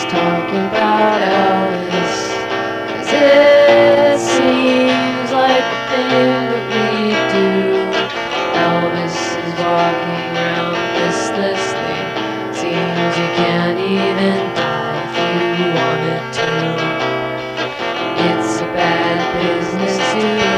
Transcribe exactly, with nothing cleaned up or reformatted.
talking about Elvis, 'cause it seems like the thing that we do. Elvis is walking around listlessly. Seems you can't even die if you wanted to. It's a bad business to